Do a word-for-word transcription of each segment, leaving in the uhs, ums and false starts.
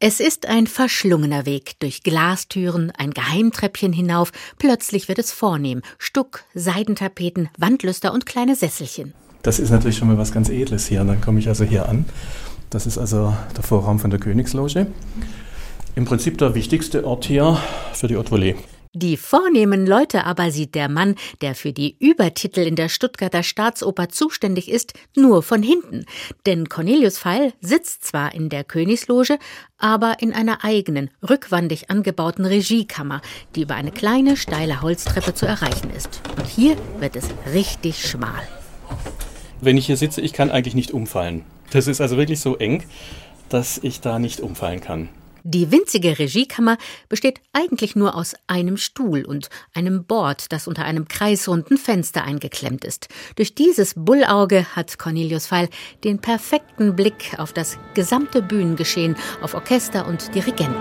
Es ist ein verschlungener Weg, durch Glastüren, ein Geheimtreppchen hinauf, plötzlich wird es vornehm. Stuck, Seidentapeten, Wandlüster und kleine Sesselchen. Das ist natürlich schon mal was ganz Edles hier. Und dann komme ich also hier an. Das ist also der Vorraum von der Königsloge. Im Prinzip der wichtigste Ort hier für die Haute Volée. Die vornehmen Leute aber sieht der Mann, der für die Übertitel in der Stuttgarter Staatsoper zuständig ist, nur von hinten. Denn Cornelius Pfeil sitzt zwar in der Königsloge, aber in einer eigenen, rückwandig angebauten Regiekammer, die über eine kleine, steile Holztreppe zu erreichen ist. Und hier wird es richtig schmal. Wenn ich hier sitze, ich kann eigentlich nicht umfallen. Das ist also wirklich so eng, dass ich da nicht umfallen kann. Die winzige Regiekammer besteht eigentlich nur aus einem Stuhl und einem Bord, das unter einem kreisrunden Fenster eingeklemmt ist. Durch dieses Bullauge hat Cornelius Pfeil den perfekten Blick auf das gesamte Bühnengeschehen, auf Orchester und Dirigenten.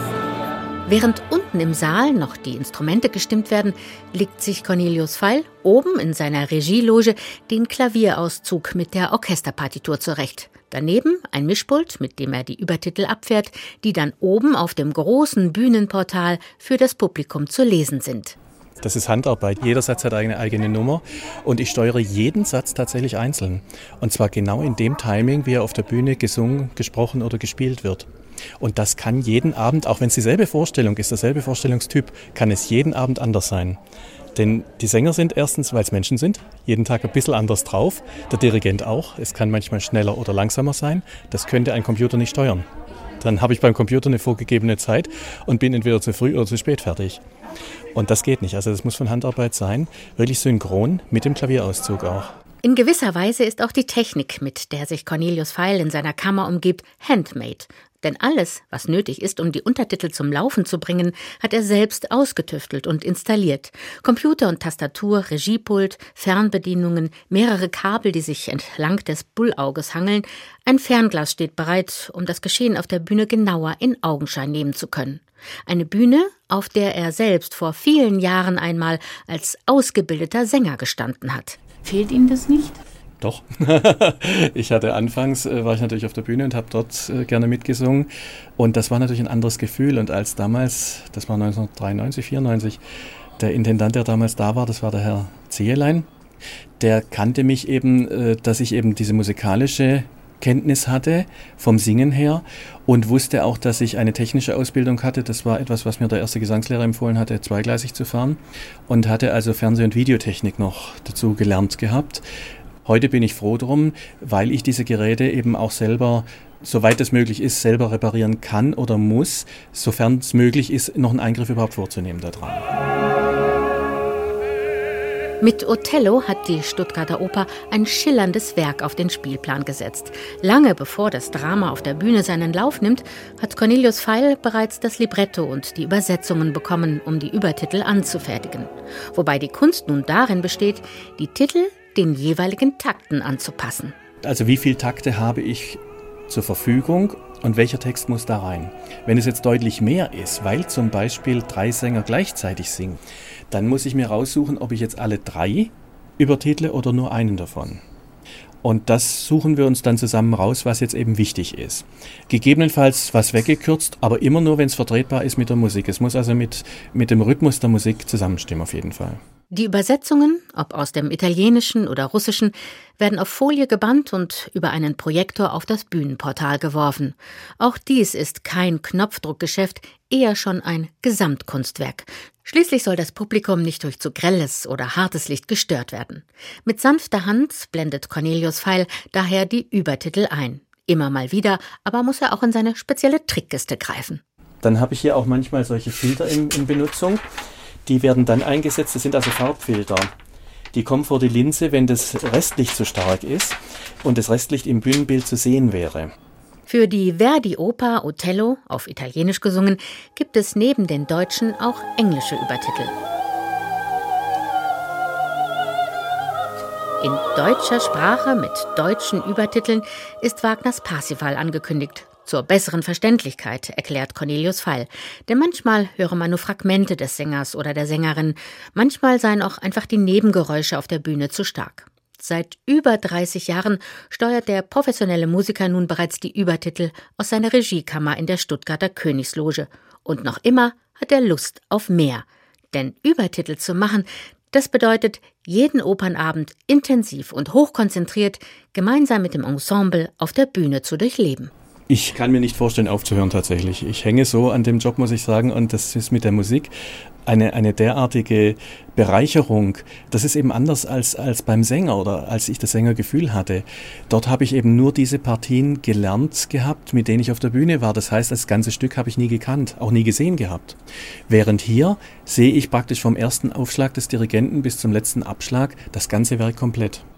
Während unten im Saal noch die Instrumente gestimmt werden, legt sich Cornelius Pfeil oben in seiner Regieloge den Klavierauszug mit der Orchesterpartitur zurecht. Daneben ein Mischpult, mit dem er die Übertitel abfährt, die dann oben auf dem großen Bühnenportal für das Publikum zu lesen sind. Das ist Handarbeit. Jeder Satz hat eine eigene Nummer und ich steuere jeden Satz tatsächlich einzeln. Und zwar genau in dem Timing, wie er auf der Bühne gesungen, gesprochen oder gespielt wird. Und das kann jeden Abend, auch wenn es dieselbe Vorstellung ist, derselbe Vorstellungstyp, kann es jeden Abend anders sein. Denn die Sänger sind erstens, weil es Menschen sind, jeden Tag ein bisschen anders drauf. Der Dirigent auch. Es kann manchmal schneller oder langsamer sein. Das könnte ein Computer nicht steuern. Dann habe ich beim Computer eine vorgegebene Zeit und bin entweder zu früh oder zu spät fertig. Und das geht nicht. Also das muss von Handarbeit sein. Wirklich synchron mit dem Klavierauszug auch. In gewisser Weise ist auch die Technik, mit der sich Cornelius Pfeil in seiner Kammer umgibt, handmade. Denn alles, was nötig ist, um die Untertitel zum Laufen zu bringen, hat er selbst ausgetüftelt und installiert. Computer und Tastatur, Regiepult, Fernbedienungen, mehrere Kabel, die sich entlang des Bullauges hangeln. Ein Fernglas steht bereit, um das Geschehen auf der Bühne genauer in Augenschein nehmen zu können. Eine Bühne, auf der er selbst vor vielen Jahren einmal als ausgebildeter Sänger gestanden hat. Fehlt Ihnen das nicht? Doch. Ich hatte anfangs, äh, war ich natürlich auf der Bühne und habe dort äh, gerne mitgesungen. Und das war natürlich ein anderes Gefühl. Und als damals, das war neunzehnhundertdreiundneunzig, vierundneunzig, der Intendant, der damals da war, das war der Herr Zehelein, der kannte mich eben, äh, dass ich eben diese musikalische Kenntnis hatte, vom Singen her, und wusste auch, dass ich eine technische Ausbildung hatte. Das war etwas, was mir der erste Gesangslehrer empfohlen hatte, zweigleisig zu fahren. Und hatte also Fernseh- und Videotechnik noch dazu gelernt gehabt. Heute bin ich froh drum, weil ich diese Geräte eben auch selber, soweit es möglich ist, selber reparieren kann oder muss, sofern es möglich ist, noch einen Eingriff überhaupt vorzunehmen daran. Mit Othello hat die Stuttgarter Oper ein schillerndes Werk auf den Spielplan gesetzt. Lange bevor das Drama auf der Bühne seinen Lauf nimmt, hat Cornelius Pfeil bereits das Libretto und die Übersetzungen bekommen, um die Übertitel anzufertigen. Wobei die Kunst nun darin besteht, die Titel den jeweiligen Takten anzupassen. Also wie viele Takte habe ich zur Verfügung und welcher Text muss da rein? Wenn es jetzt deutlich mehr ist, weil zum Beispiel drei Sänger gleichzeitig singen, dann muss ich mir raussuchen, ob ich jetzt alle drei übertitle oder nur einen davon. Und das suchen wir uns dann zusammen raus, was jetzt eben wichtig ist. Gegebenenfalls was weggekürzt, aber immer nur, wenn es vertretbar ist mit der Musik. Es muss also mit, mit dem Rhythmus der Musik zusammenstimmen auf jeden Fall. Die Übersetzungen, ob aus dem Italienischen oder Russischen, werden auf Folie gebannt und über einen Projektor auf das Bühnenportal geworfen. Auch dies ist kein Knopfdruckgeschäft, eher schon ein Gesamtkunstwerk. Schließlich soll das Publikum nicht durch zu grelles oder hartes Licht gestört werden. Mit sanfter Hand blendet Cornelius Pfeil daher die Übertitel ein. Immer mal wieder, aber muss er auch in seine spezielle Trickkiste greifen. Dann habe ich hier auch manchmal solche Filter in, in Benutzung. Die werden dann eingesetzt, das sind also Farbfilter. Die kommen vor die Linse, wenn das Restlicht zu stark ist und das Restlicht im Bühnenbild zu sehen wäre. Für die Verdi-Oper Othello, auf Italienisch gesungen, gibt es neben den deutschen auch englische Übertitel. In deutscher Sprache mit deutschen Übertiteln ist Wagners Parsifal angekündigt. Zur besseren Verständlichkeit, erklärt Cornelius Pfeil. Denn manchmal höre man nur Fragmente des Sängers oder der Sängerin. Manchmal seien auch einfach die Nebengeräusche auf der Bühne zu stark. Seit über dreißig Jahren steuert der professionelle Musiker nun bereits die Übertitel aus seiner Regiekammer in der Stuttgarter Königsloge. Und noch immer hat er Lust auf mehr. Denn Übertitel zu machen, das bedeutet, jeden Opernabend intensiv und hochkonzentriert gemeinsam mit dem Ensemble auf der Bühne zu durchleben. Ich kann mir nicht vorstellen, aufzuhören tatsächlich. Ich hänge so an dem Job, muss ich sagen, und das ist mit der Musik eine, eine derartige Bereicherung. Das ist eben anders als, als beim Sänger oder als ich das Sängergefühl hatte. Dort habe ich eben nur diese Partien gelernt gehabt, mit denen ich auf der Bühne war. Das heißt, das ganze Stück habe ich nie gekannt, auch nie gesehen gehabt. Während hier sehe ich praktisch vom ersten Aufschlag des Dirigenten bis zum letzten Abschlag das ganze Werk komplett.